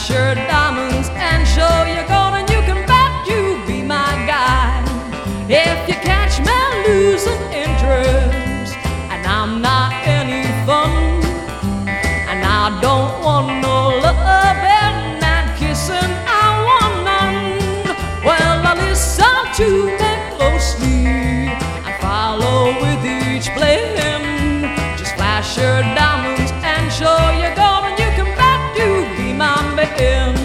flash your diamonds and show your gold, and you can bet you be my guide. If you catch me losing interest, and I'm not any fun, and I don't want no loving and kissing, I want none. Well, I listen to me closely and follow with each blend. Just flash your diamonds and show your gold, and you can bet you be my man.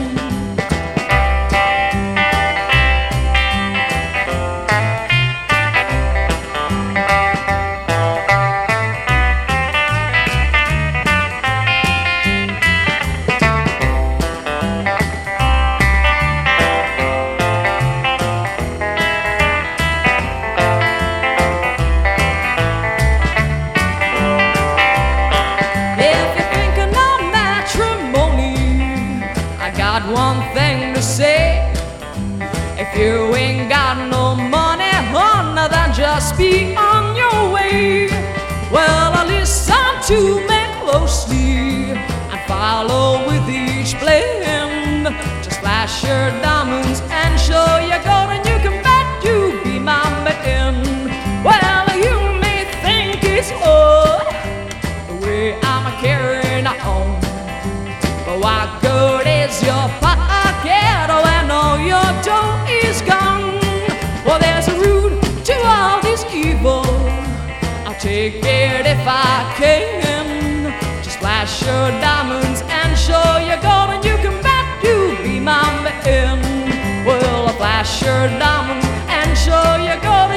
Got one thing to say: if you ain't got no money, honey, then just be on your way. Well, I listen to me closely and follow with each blend. Just flash your diamonds and show your gold, and you can bet you be my man. Well, you may think it's odd the way I'm carrying on, but what good is your pocket when all your dough is gone? Well, there's a root to all this evil. I'll take it if I can. Just flash your diamonds and show your gold, and you can bet you be my man. Well, I'll flash your diamonds and show your gold,